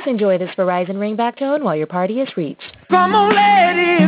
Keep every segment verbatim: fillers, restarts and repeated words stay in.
Please enjoy this Verizon ringback tone while your party is reached. Come on, let it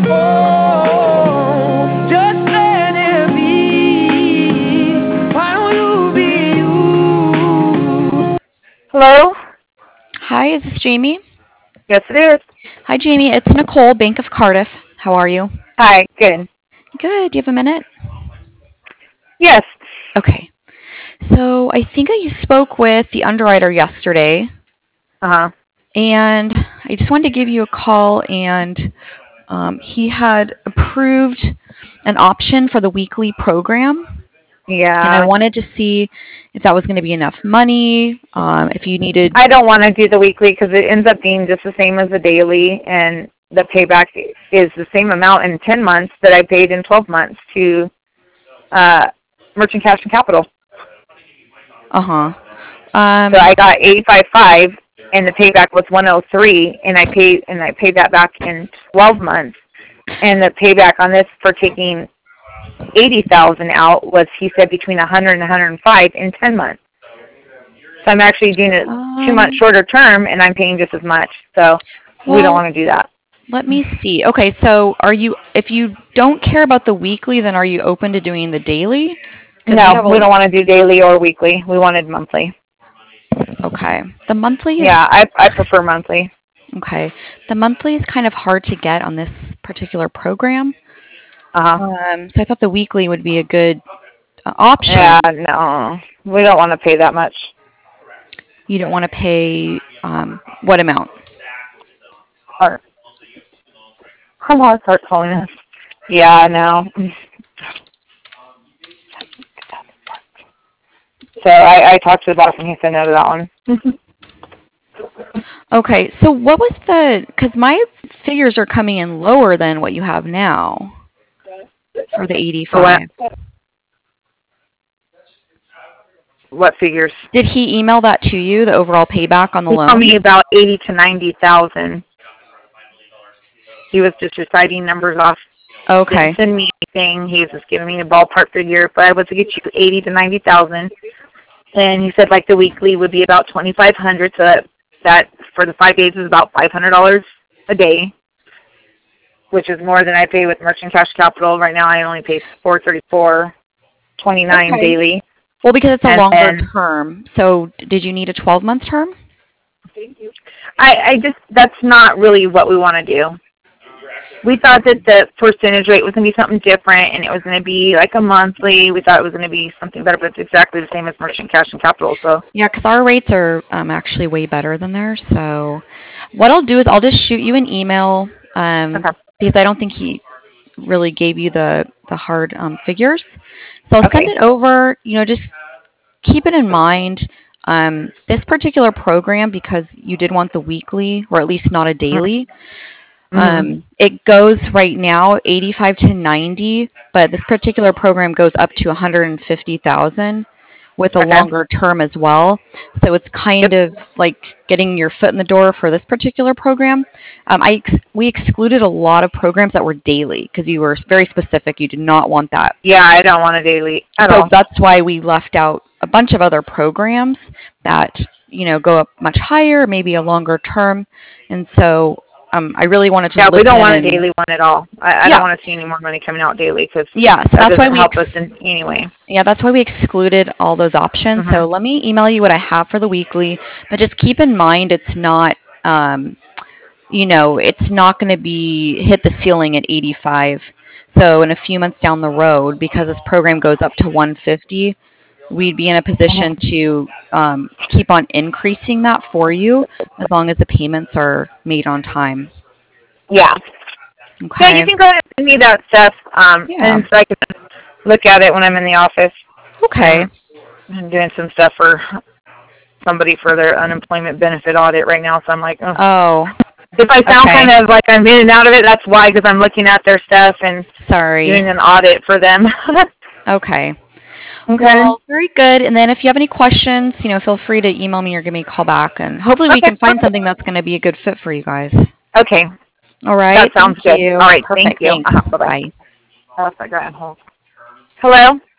go. Just let it be. Why don't you be you? Hello? Hi, is this Jamie? Yes, it is. Hi, Jamie. It's Nicole, Bank of Cardiff. How are you? Hi, good. Good. Do you have a minute? Yes. Okay. So I think I spoke with the underwriter yesterday, Uh-huh. and I just wanted to give you a call, and um, he had approved an option for the weekly program, Yeah. and I wanted to see if that was going to be enough money, um, if you needed... I don't want to do the weekly because it ends up being just the same as the daily, and the payback is the same amount in ten months that I paid in twelve months to uh, Merchant Cash and Capital. Uh-huh. Um, so I got eighty-five five, and the payback was one oh three, and I paid and I paid that back in twelve months. And the payback on this for taking eighty thousand out was, he said, between one hundred and one hundred five in ten months. So I'm actually doing it um, two months shorter term, and I'm paying just as much. So well, we don't want to do that. Let me see. Okay, so are you, if you don't care about the weekly, then are you open to doing the daily? No, we, we don't want to do daily or weekly. We wanted monthly. Okay. The monthly is... Yeah, I I prefer monthly. Okay. The monthly is kind of hard to get on this particular program. Uh-huh. Um, so I thought the weekly would be a good uh, option. Yeah, no. We don't want to pay that much. You don't want to pay um, what amount? Or, come on, start calling us. Yeah, no. So I, I talked to the boss and he said no to that one. Okay, so what was the, because my figures are coming in lower than what you have now for the eighty-five. What? What figures? Did he email that to you, the overall payback on the he loan? He told me about eighty to ninety thousand. He was just reciting numbers off. Okay. Didn't send me anything. He was just giving me a ballpark figure. But I was to get you eighty to ninety thousand. And he said like the weekly would be about twenty five hundred. So that, that for the five days is about five hundred dollars a day, which is more than I pay with Merchant Cash Capital. Right now I only pay four thirty four twenty nine okay. daily. Well, because it's a and longer then, term. So did you need a twelve month term? Thank you. I, I just, that's not really what we want to do. We thought that the percentage rate was going to be something different, and it was going to be like a monthly. We thought it was going to be something better, but it's exactly the same as Merchant Cash and Capital. So yeah, because our rates are um, actually way better than theirs. So what I'll do is I'll just shoot you an email um, okay. because I don't think he really gave you the, the hard um, figures. So I'll okay. send it over. You know, just keep it in mind. Um, this particular program, because you did want the weekly, or at least not a daily, mm-hmm. um, it goes right now eighty-five to ninety, but this particular program goes up to one hundred fifty thousand with a okay. longer term as well. So it's kind yep. of like getting your foot in the door for this particular program. Um, I ex- we excluded a lot of programs that were daily because you were very specific. You did not want that. Yeah, I don't want a daily at so all. That's why we left out a bunch of other programs that, you know, go up much higher, maybe a longer term. And so um, I really wanted to Yeah, we don't want and, a daily one at all. I, I yeah. don't want to see any more money coming out daily because yeah, so that that's why doesn't we help ex- us in any way. Yeah, that's why we excluded all those options. Mm-hmm. So let me email you what I have for the weekly, but just keep in mind it's not, um, you know, it's not going to be hit the ceiling at eighty-five. So in a few months down the road, because this program goes up to one hundred fifty, we'd be in a position to um, keep on increasing that for you as long as the payments are made on time. Yeah. Okay. Yeah, you can go ahead and send me that stuff, um, yeah. and so I can look at it when I'm in the office. Okay. Um, I'm doing some stuff for somebody for their unemployment benefit audit right now, so I'm like, oh. oh. If I sound okay. kind of like I'm in and out of it, that's why, because I'm looking at their stuff and Sorry. doing an audit for them. okay. Okay. Well, very good. And then if you have any questions, you know, feel free to email me or give me a call back, and hopefully we okay. can find something that's going to be a good fit for you guys. Okay. All right. That sounds thank good. You. All right. Perfect. Thank you. Thanks. Uh-huh. Bye-bye. Bye. Oh, I got on hold. Hello?